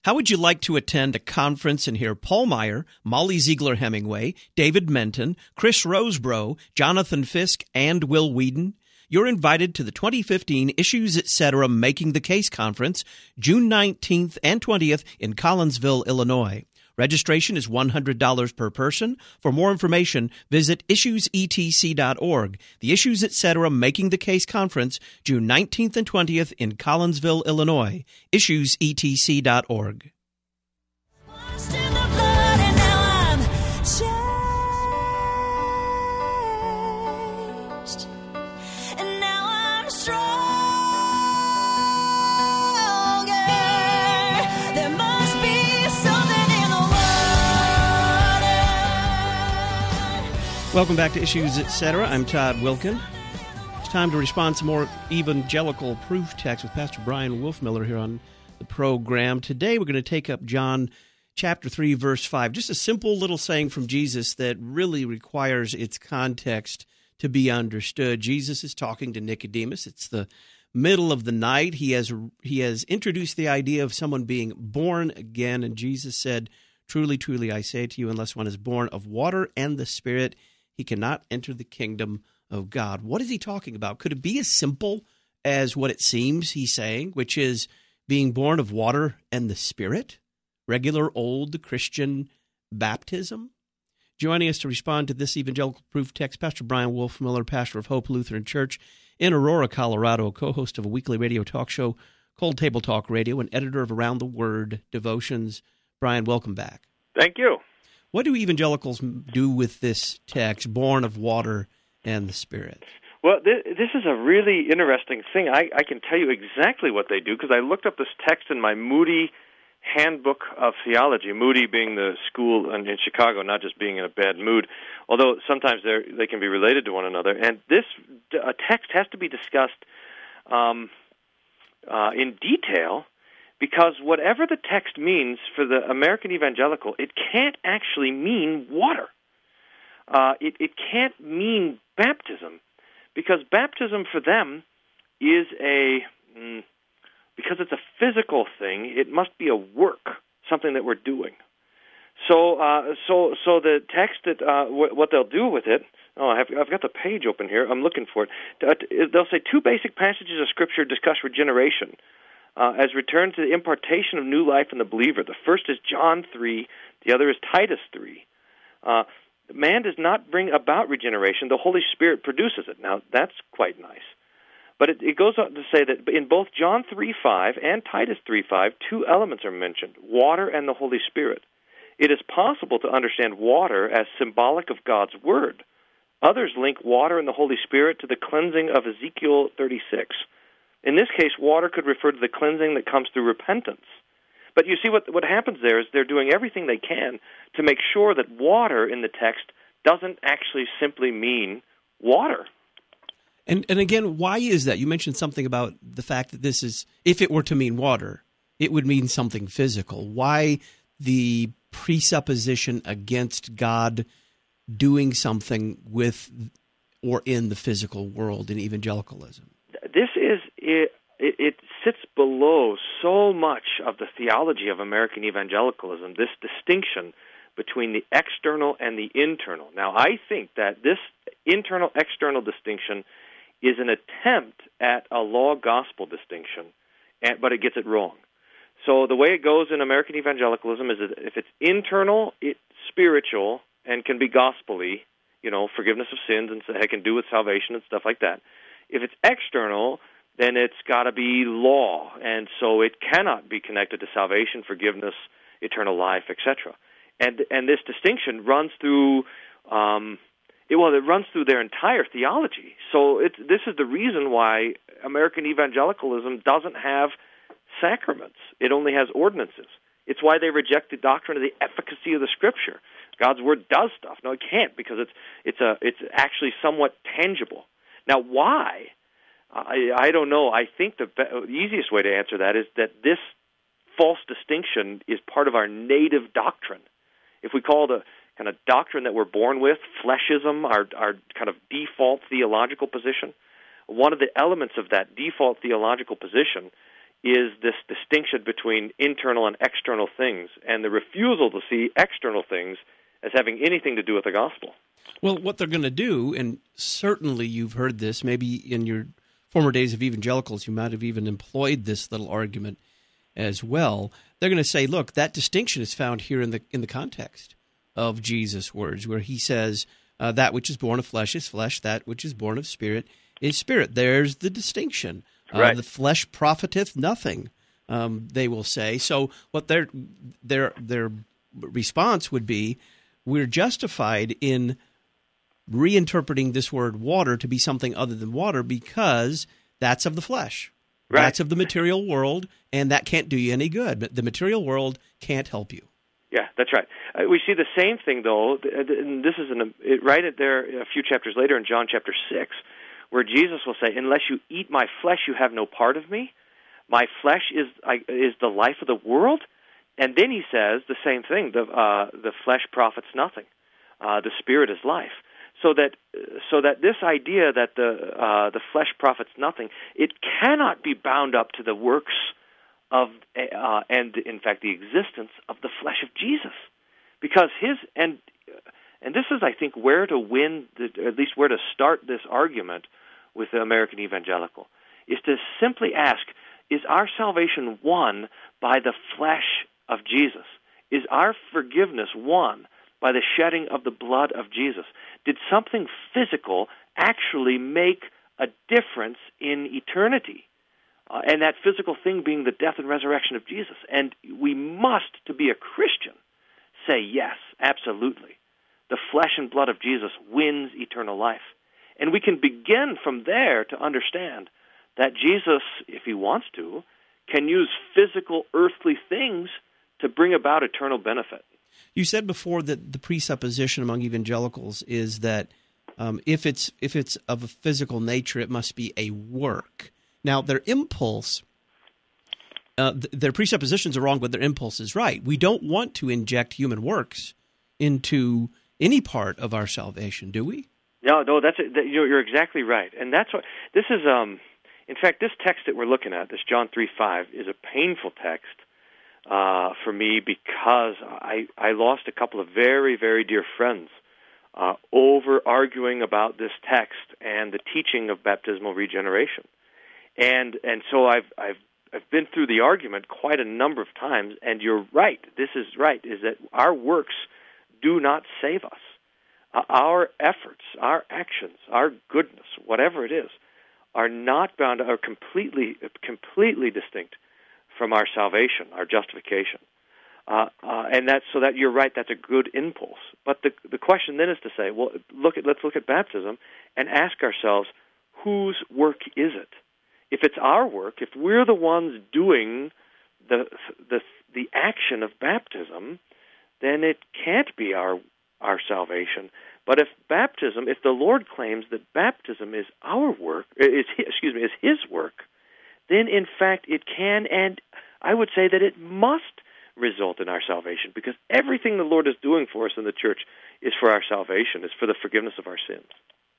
How would you like to attend a conference and hear Paul Meyer, Molly Ziegler Hemingway, David Menton, Chris Rosebrough, Jonathan Fisk, and Will Whedon? You're invited to the 2015 Issues Etc. Making the Case Conference, June 19th and 20th in Collinsville, Illinois. Registration is $100 per person. For more information, visit issuesetc.org. The Issues Etc. Making the Case Conference, June 19th and 20th in Collinsville, Illinois. issuesetc.org. Welcome back to Issues Etc. I'm Todd Wilkin. It's time to respond to more evangelical proof text with Pastor Brian Wolfmiller here on the program. Today we're going to take up John chapter 3, verse 5. Just a simple little saying from Jesus that really requires its context to be understood. Jesus is talking to Nicodemus. It's the middle of the night. He has introduced the idea of someone being born again, and Jesus said, "Truly, truly, I say to you, unless one is born of water and the Spirit, he cannot enter the kingdom of God." What is he talking about? Could it be as simple as what it seems he's saying, which is being born of water and the Spirit? Regular old Christian baptism? Joining us to respond to this evangelical proof text, Pastor Brian Wolfmiller, pastor of Hope Lutheran Church in Aurora, Colorado, co-host of a weekly radio talk show, Cold Table Talk Radio, and editor of Around the Word Devotions. Brian, welcome back. Thank you. What do evangelicals do with this text, born of water and the Spirit? Well, this is a really interesting thing. I can tell you exactly what they do because I looked up this text in my Moody Handbook of Theology, Moody being the school in Chicago, not just being in a bad mood, although sometimes they can be related to one another. And this text has to be discussed in detail, because whatever the text means for the American evangelical, it can't actually mean water. It can't mean baptism, because baptism for them is because it's a physical thing, it must be a work, something that we're doing. So the text that what they'll do with it. Oh, I've got the page open here. I'm looking for it. They'll say two basic passages of Scripture discuss regeneration as return to the impartation of new life in the believer. The first is John 3, the other is Titus 3. Man does not bring about regeneration, the Holy Spirit produces it. Now, that's quite nice. But it goes on to say that in both John 3:5 and Titus 3:5, two elements are mentioned, water and the Holy Spirit. It is possible to understand water as symbolic of God's Word. Others link water and the Holy Spirit to the cleansing of Ezekiel 36. In this case, water could refer to the cleansing that comes through repentance. But you see, what happens there is they're doing everything they can to make sure that water in the text doesn't actually simply mean water. And again, why is that? You mentioned something about the fact that this is, if it were to mean water, it would mean something physical. Why the presupposition against God doing something with or in the physical world in evangelicalism? This is it sits below so much of the theology of American evangelicalism, this distinction between the external and the internal. Now, I think that this internal-external distinction is an attempt at a law-gospel distinction, but it gets it wrong. So the way it goes in American evangelicalism is that if it's internal, it's spiritual and can be gospel-y, forgiveness of sins and it can do with salvation and stuff like that. If it's external, then it's got to be law, and so it cannot be connected to salvation, forgiveness, eternal life, etc. And this distinction runs through it runs through their entire theology. So this is the reason why American evangelicalism doesn't have sacraments. It only has ordinances. It's why they reject the doctrine of the efficacy of the Scripture. God's Word does stuff. No, it can't, because it's actually somewhat tangible. Now, why? I don't know. I think the easiest way to answer that is that this false distinction is part of our native doctrine. If we call the kind of doctrine that we're born with fleshism, our kind of default theological position, one of the elements of that default theological position is this distinction between internal and external things, and the refusal to see external things as having anything to do with the gospel. Well, what they're going to do, and certainly you've heard this, maybe in your former days of evangelicals, you might have even employed this little argument as well. They're going to say, look, that distinction is found here in the context of Jesus' words, where he says, that which is born of flesh is flesh, that which is born of spirit is spirit. There's the distinction. Right. The flesh profiteth nothing, they will say. So what their response would be, we're justified in reinterpreting this word water to be something other than water because that's of the flesh. Right. That's of the material world, and that can't do you any good. But the material world can't help you. Yeah, that's right. We see the same thing, though, and this is right there a few chapters later in John chapter 6, where Jesus will say, unless you eat my flesh, you have no part of me. My flesh is the life of the world. And then he says the same thing, the flesh profits nothing. The spirit is life. So that this idea that the flesh profits nothing, it cannot be bound up to the works of and in fact the existence of the flesh of Jesus, because and this is, I think, where to win, at least where to start this argument with the American evangelical, is to simply ask: is our salvation won by the flesh of Jesus? Is our forgiveness won by the shedding of the blood of Jesus? Did something physical actually make a difference in eternity? And that physical thing being the death and resurrection of Jesus. And we must, to be a Christian, say yes, absolutely. The flesh and blood of Jesus wins eternal life. And we can begin from there to understand that Jesus, if he wants to, can use physical earthly things to bring about eternal benefit. You said before that the presupposition among evangelicals is that if it's of a physical nature, it must be a work. Now, their impulse, their presuppositions are wrong, but their impulse is right. We don't want to inject human works into any part of our salvation, do we? No, you're exactly right, and that's what this is. In fact, this text that we're looking at, this John 3:5, is a painful text for me because I lost a couple of very, very dear friends over arguing about this text and the teaching of baptismal regeneration. And so I've been through the argument quite a number of times, and you're right. This is right, is that our works do not save us. Our efforts, our actions, our goodness, whatever it is, are not bound, are completely distinct from our salvation, our justification. And that's so that you're right, that's a good impulse. But the question then is to say, well, let's look at baptism and ask ourselves, whose work is it? If it's our work, if we're the ones doing the action of baptism, then it can't be our salvation. But if the Lord claims that baptism is our work, is His work, then in fact it can, and I would say that it must result in our salvation, because everything the Lord is doing for us in the church is for our salvation, is for the forgiveness of our sins.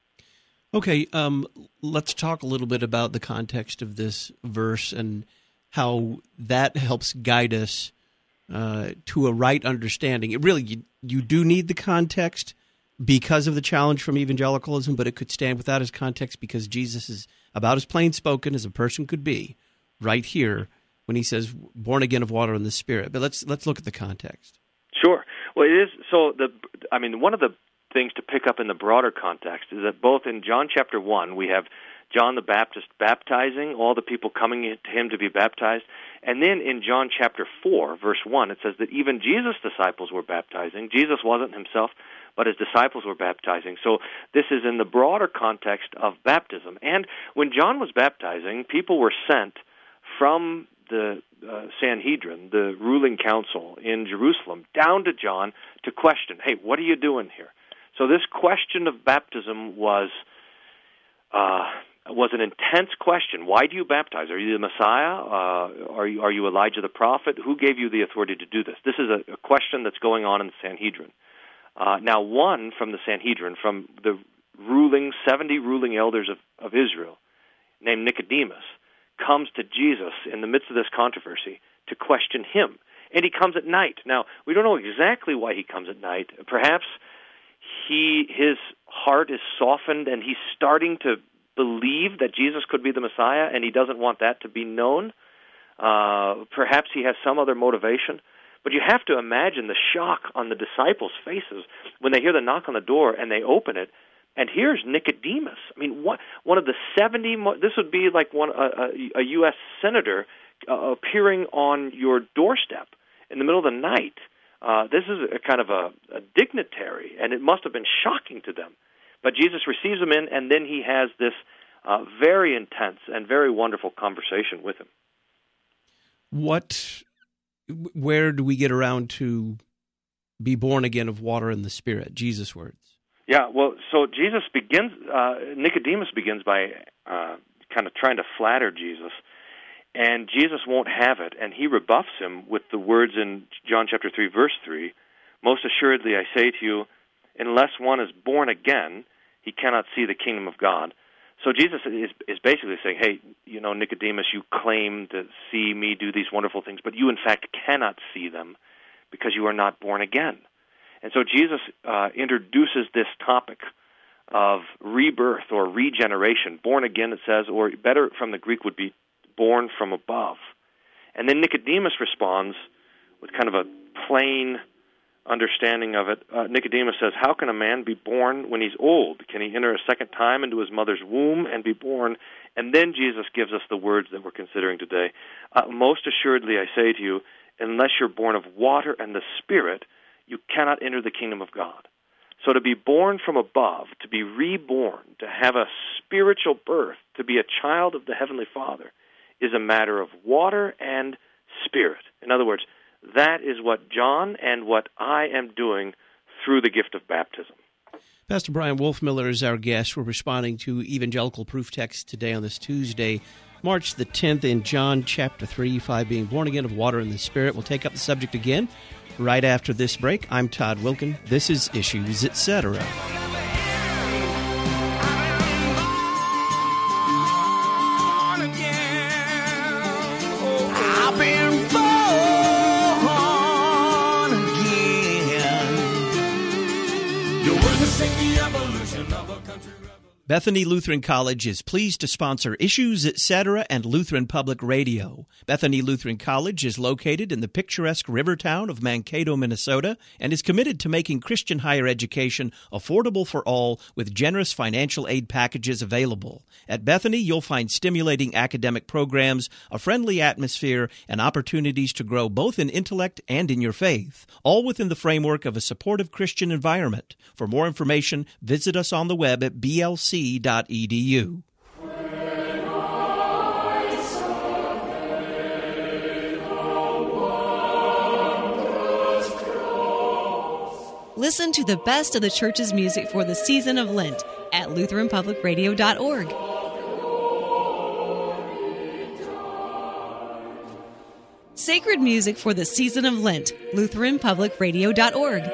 Okay, let's talk a little bit about the context of this verse and how that helps guide us to a right understanding. It really, you do need the context because of the challenge from evangelicalism, but it could stand without his context because Jesus is about as plain spoken as a person could be right here when he says, born again of water and the Spirit. But let's look at the context. Sure. Well, it is, so one of the things to pick up in the broader context is that both in John chapter 1, we have John the Baptist baptizing, all the people coming to him to be baptized. And then in John chapter 4, verse 1, it says that even Jesus' disciples were baptizing. Jesus wasn't himself, but his disciples were baptizing. So this is in the broader context of baptism. And when John was baptizing, people were sent from the Sanhedrin, the ruling council in Jerusalem, down to John to question, hey, what are you doing here? So this question of baptism was an intense question. Why do you baptize? Are you the Messiah? Are you Elijah the prophet? Who gave you the authority to do this? This is a question that's going on in the Sanhedrin. Now, one from the Sanhedrin, from the 70 ruling elders of Israel, named Nicodemus, comes to Jesus in the midst of this controversy to question him. And he comes at night. Now, we don't know exactly why he comes at night. Perhaps his heart is softened and he's starting to believe that Jesus could be the Messiah, and he doesn't want that to be known. Perhaps he has some other motivation. But you have to imagine the shock on the disciples' faces when they hear the knock on the door and they open it, and here's Nicodemus. I mean, one of the 70, this would be like a U.S. senator appearing on your doorstep in the middle of the night. This is a kind of a dignitary, and it must have been shocking to them. But Jesus receives him in, and then he has this very intense and very wonderful conversation with him. Where do we get around to be born again of water and the Spirit? Jesus' words. Yeah, well, so Jesus begins, Nicodemus begins by kind of trying to flatter Jesus, and Jesus won't have it, and he rebuffs him with the words in John chapter 3, verse 3, "Most assuredly I say to you, unless one is born again, he cannot see the kingdom of God." So Jesus is basically saying, hey, Nicodemus, you claim to see me do these wonderful things, but you in fact cannot see them because you are not born again. And so Jesus introduces this topic of rebirth or regeneration. Born again, it says, or better from the Greek would be born from above. And then Nicodemus responds with kind of a plain understanding of it. Nicodemus says, how can a man be born when he's old? Can he enter a second time into his mother's womb and be born? And then Jesus gives us the words that we're considering today. Most assuredly, I say to you, unless you're born of water and the Spirit, you cannot enter the kingdom of God. So to be born from above, to be reborn, to have a spiritual birth, to be a child of the Heavenly Father, is a matter of water and Spirit. In other words, that is what John and what I am doing through the gift of baptism. Pastor Brian Wolfmueller is our guest. We're responding to Evangelical Proof Text today on this Tuesday, March the 10th, in John chapter 3, 5, being born again of water and the Spirit. We'll take up the subject again right after this break. I'm Todd Wilken. This is Issues, Etc. Bethany Lutheran College is pleased to sponsor Issues, Etc. and Lutheran Public Radio. Bethany Lutheran College is located in the picturesque river town of Mankato, Minnesota, and is committed to making Christian higher education affordable for all with generous financial aid packages available. At Bethany, you'll find stimulating academic programs, a friendly atmosphere, and opportunities to grow both in intellect and in your faith, all within the framework of a supportive Christian environment. For more information, visit us on the web at blc.edu. Listen to the best of the church's music for the season of Lent at LutheranPublicRadio.org. Sacred music for the season of Lent, LutheranPublicRadio.org.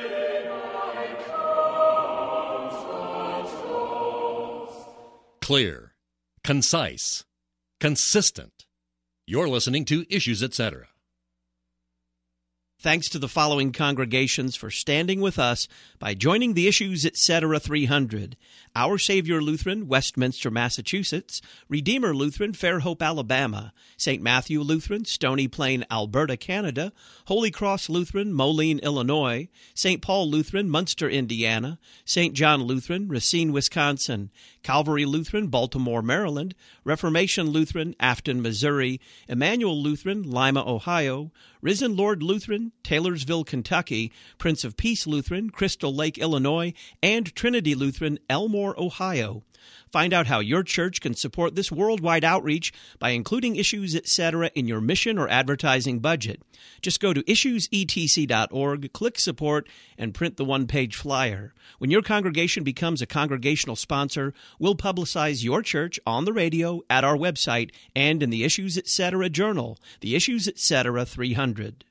Clear, concise, consistent. You're listening to Issues, Etc. Thanks to the following congregations for standing with us by joining the Issues, Etc. 300. Our Savior Lutheran, Westminster, Massachusetts; Redeemer Lutheran, Fairhope, Alabama; St. Matthew Lutheran, Stony Plain, Alberta, Canada; Holy Cross Lutheran, Moline, Illinois; St. Paul Lutheran, Munster, Indiana; St. John Lutheran, Racine, Wisconsin; Calvary Lutheran, Baltimore, Maryland; Reformation Lutheran, Afton, Missouri; Emmanuel Lutheran, Lima, Ohio; Risen Lord Lutheran, Taylorsville, Kentucky; Prince of Peace Lutheran, Crystal Lake, Illinois; and Trinity Lutheran, Elmore, Ohio. Find out how your church can support this worldwide outreach by including Issues, Etc. in your mission or advertising budget. Just go to issuesetc.org, click Support, and print the one-page flyer. When your congregation becomes a congregational sponsor, we'll publicize your church on the radio, at our website, and in the Issues, Etc. journal, the Issues, Etc. 300.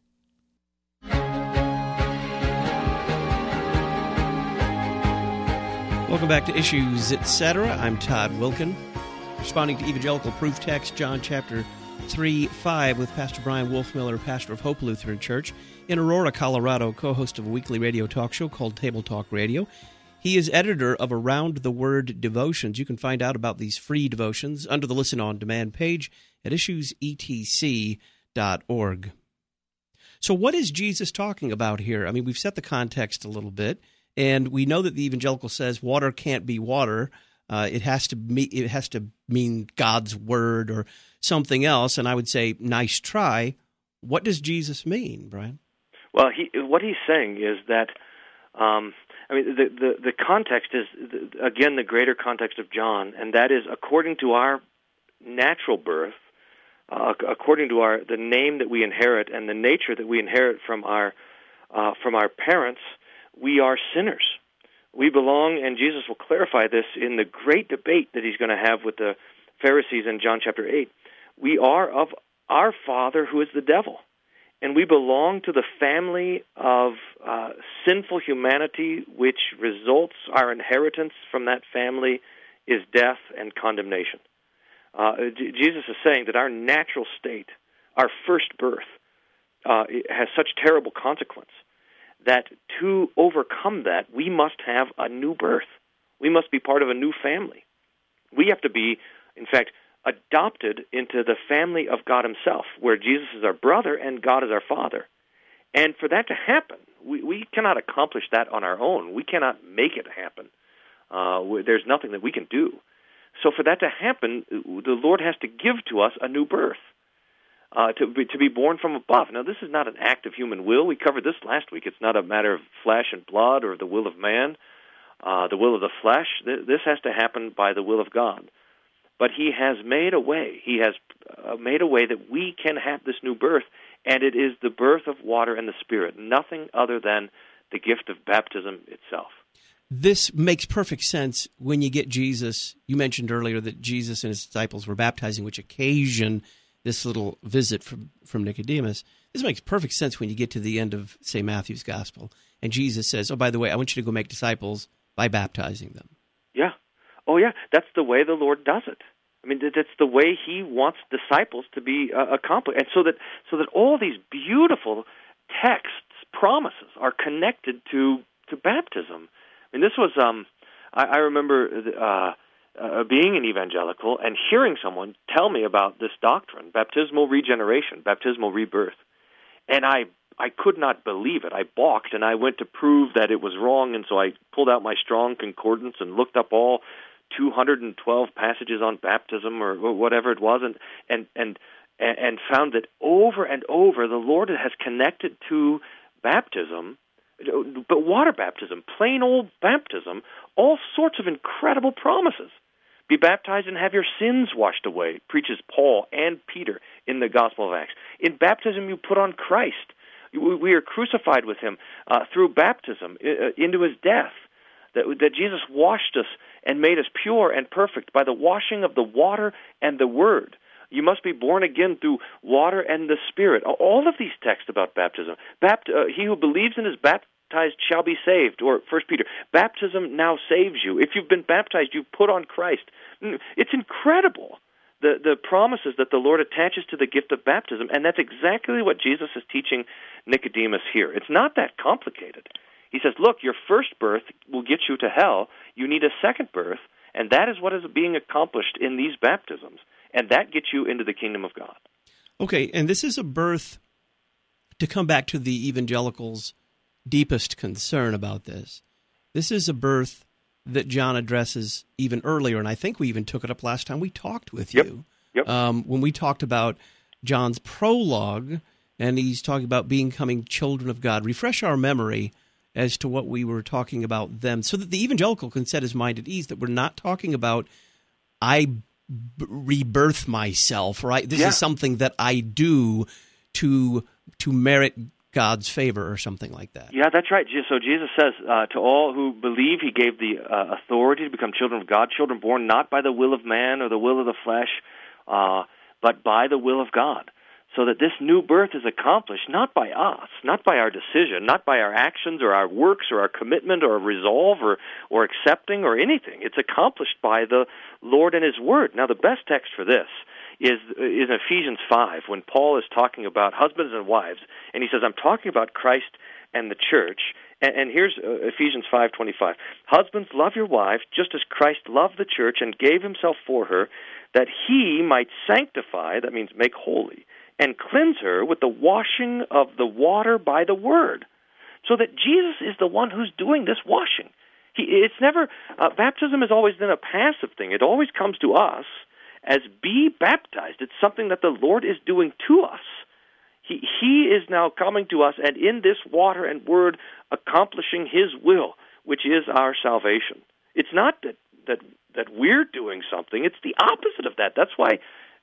Welcome back to Issues, Etc. I'm Todd Wilken. Responding to Evangelical Proof Text, John chapter 3:5, with Pastor Brian Wolfmiller, pastor of Hope Lutheran Church in Aurora, Colorado, co-host of a weekly radio talk show called Table Talk Radio. He is editor of Around the Word Devotions. You can find out about these free devotions under the Listen On Demand page at issuesetc.org. So what is Jesus talking about here? I mean, we've set the context a little bit, and we know that the evangelical says water can't be water. It has to mean God's word or something else. And I would say, nice try. What does Jesus mean, Brian? Well, what he's saying is that, the context is, again, the greater context of John, and that is according to our natural birth, according to the name that we inherit and the nature that we inherit from our parents, we are sinners. We belong, and Jesus will clarify this in the great debate that he's going to have with the Pharisees in John chapter 8. We are of our father, who is the devil, and we belong to the family of sinful humanity, which results, our inheritance from that family is death and condemnation. Jesus is saying that our natural state, our first birth, has such terrible consequence that to overcome that, we must have a new birth. We must be part of a new family. We have to be, in fact, adopted into the family of God himself, where Jesus is our brother and God is our father. And for that to happen, we cannot accomplish that on our own. We cannot make it happen. There's nothing that we can do. So for that to happen, the Lord has to give to us a new birth, to be born from above. Now, this is not an act of human will. We covered this last week. It's not a matter of flesh and blood or the will of man, the will of the flesh. This has to happen by the will of God. But he has made a way. He has made a way that we can have this new birth, and it is the birth of water and the Spirit, nothing other than the gift of baptism itself. This makes perfect sense when you get Jesus. You mentioned earlier that Jesus and his disciples were baptizing, which occasioned this little visit from Nicodemus. This makes perfect sense when you get to the end of, say, Matthew's Gospel, and Jesus says, oh, by the way, I want you to go make disciples by baptizing them. Yeah. Oh, yeah. That's the way the Lord does it. I mean, that's the way he wants disciples to be accomplished. And so that all these beautiful texts, promises, are connected to baptism. I mean, this was, I remember being an evangelical and hearing someone tell me about this doctrine, baptismal regeneration, baptismal rebirth. And I could not believe it. I balked, and I went to prove that it was wrong, and so I pulled out my Strong Concordance and looked up all 212 passages on baptism or whatever it was, and found that over and over the Lord has connected to baptism, but water baptism, plain old baptism, all sorts of incredible promises. Be baptized and have your sins washed away, preaches Paul and Peter in the Gospel of Acts. In baptism you put on Christ. We are crucified with him through baptism into his death, that Jesus washed us and made us pure and perfect by the washing of the water and the Word. You must be born again through water and the Spirit. All of these texts about baptism. He who believes and is baptized shall be saved, or 1 Peter. Baptism now saves you. If you've been baptized, you've put on Christ. It's incredible, the promises that the Lord attaches to the gift of baptism, and that's exactly what Jesus is teaching Nicodemus here. It's not that complicated. He says, look, your first birth will get you to hell. You need a second birth, and that is what is being accomplished in these baptisms, and that gets you into the kingdom of God. Okay, and this is a birth, to come back to the evangelicals' deepest concern about this. This is a birth that John addresses even earlier, and I think we even took it up last time we talked with you. Yep. When we talked about John's prologue, and he's talking about becoming children of God. Refresh our memory as to what we were talking about then, so that the evangelical can set his mind at ease that we're not talking about rebirth myself, right? This is something that I do to merit God's favor or something like that. Yeah, that's right. So Jesus says, to all who believe, he gave the authority to become children of God, children born not by the will of man or the will of the flesh, but by the will of God. so that this new birth is accomplished not by us, not by our decision, not by our actions or our works or our commitment or resolve or accepting or anything. It's accomplished by the Lord and His Word. Now, the best text for this is Ephesians 5, when Paul is talking about husbands and wives, and he says, I'm talking about Christ and the church. And here's Ephesians 5:25. Husbands, love your wives just as Christ loved the church and gave Himself for her, that He might sanctify, that means make holy, and cleanse her with the washing of the water by the Word. So that Jesus is the one who's doing this washing. Baptism has always been a passive thing. It always comes to us as be baptized. It's something that the Lord is doing to us. He is now coming to us, and in this water and Word, accomplishing His will, which is our salvation. It's not that we're doing something. It's the opposite of that. That's why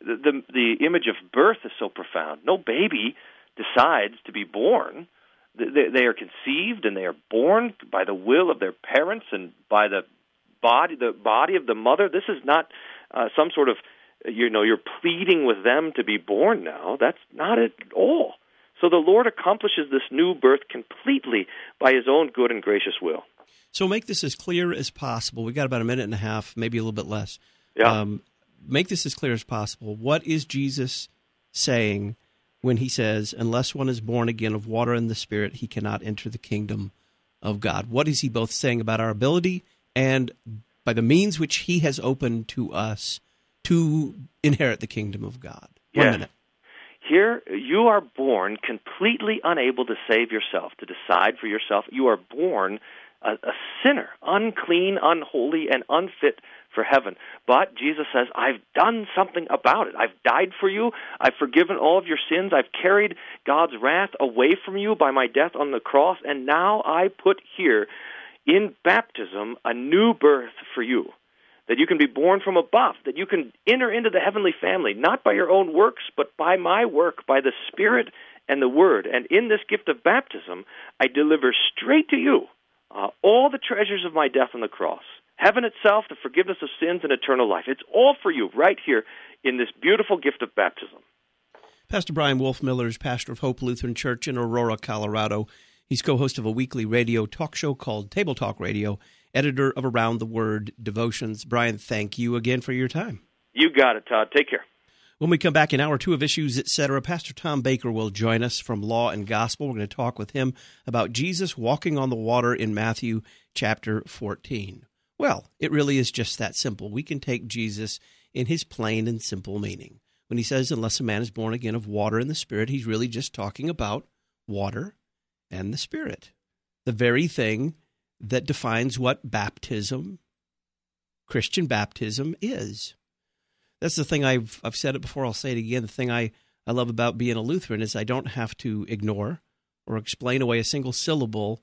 the image of birth is so profound. No baby decides to be born. They are conceived and they are born by the will of their parents and by the body of the mother. This is not some sort of, you're pleading with them to be born now. That's not it at all. So the Lord accomplishes this new birth completely by His own good and gracious will. So make this as clear as possible. We've got about a minute and a half, maybe a little bit less. Yeah. Make this as clear as possible. What is Jesus saying when He says, unless one is born again of water and the Spirit, he cannot enter the kingdom of God? What is He both saying about our ability and by the means which He has opened to us to inherit the kingdom of God? 1 minute. Here, you are born completely unable to save yourself, to decide for yourself. You are born a sinner, unclean, unholy, and unfit for heaven. But Jesus says, I've done something about it. I've died for you. I've forgiven all of your sins. I've carried God's wrath away from you by my death on the cross, and now I put here in baptism a new birth for you, that you can be born from above, that you can enter into the heavenly family, not by your own works, but by my work, by the Spirit and the Word. And in this gift of baptism, I deliver straight to you all the treasures of my death on the cross, heaven itself, the forgiveness of sins, and eternal life. It's all for you right here in this beautiful gift of baptism. Pastor Brian Wolfmiller is pastor of Hope Lutheran Church in Aurora, Colorado. He's co-host of a weekly radio talk show called Table Talk Radio, editor of Around the Word Devotions. Brian, thank you again for your time. You got it, Todd. Take care. When we come back in Hour 2 of Issues, Etc., Pastor Tom Baker will join us from Law and Gospel. We're going to talk with him about Jesus walking on the water in Matthew chapter 14. Well, it really is just that simple. We can take Jesus in His plain and simple meaning. When He says, unless a man is born again of water and the Spirit, He's really just talking about water and the Spirit, the very thing that defines what baptism, Christian baptism, is. That's the thing I've said it before, I'll say it again. The thing I love about being a Lutheran is I don't have to ignore or explain away a single syllable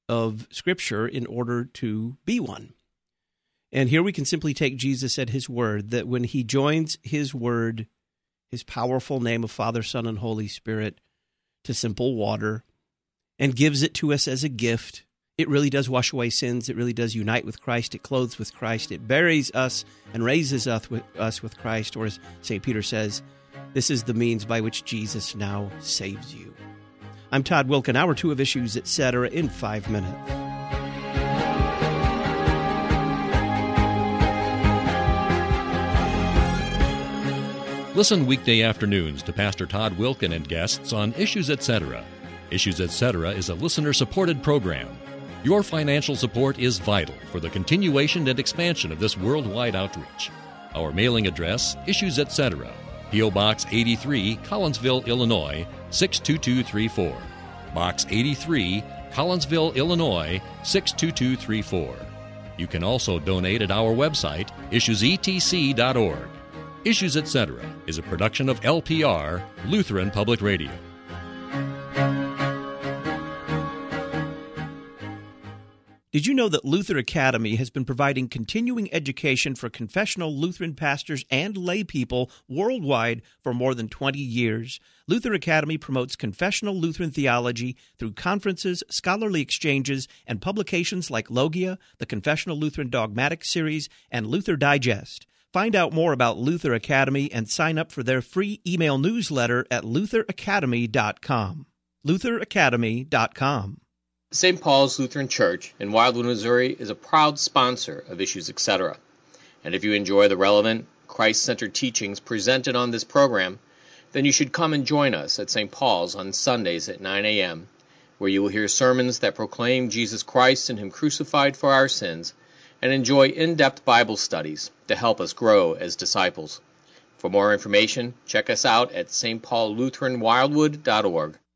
of Scripture in order to be one. And here we can simply take Jesus at His word, that when He joins His word, His powerful name of Father, Son, and Holy Spirit, to simple water, and gives it to us as a gift, it really does wash away sins. It really does unite with Christ. It clothes with Christ. It buries us and raises us with Christ. Or as St. Peter says, this is the means by which Jesus now saves you. I'm Todd Wilken. Hour 2 of Issues, Etc. in 5 minutes. Listen weekday afternoons to Pastor Todd Wilken and guests on Issues Etc. Issues Etc. is a listener-supported program. Your financial support is vital for the continuation and expansion of this worldwide outreach. Our mailing address, Issues Etc., P.O. Box 83, Collinsville, Illinois, 62234. Box 83, Collinsville, Illinois, 62234. You can also donate at our website, issuesetc.org. Issues Etc. is a production of LPR, Lutheran Public Radio. Did you know that Luther Academy has been providing continuing education for confessional Lutheran pastors and lay people worldwide for more than 20 years? Luther Academy promotes confessional Lutheran theology through conferences, scholarly exchanges, and publications like Logia, the Confessional Lutheran Dogmatic Series, and Luther Digest. Find out more about Luther Academy and sign up for their free email newsletter at lutheracademy.com. lutheracademy.com. St. Paul's Lutheran Church in Wildwood, Missouri is a proud sponsor of Issues Etc. And if you enjoy the relevant, Christ-centered teachings presented on this program, then you should come and join us at St. Paul's on Sundays at 9 a.m., where you will hear sermons that proclaim Jesus Christ and Him crucified for our sins, and enjoy in-depth Bible studies to help us grow as disciples. For more information, check us out at stpaullutheranwildwood.org.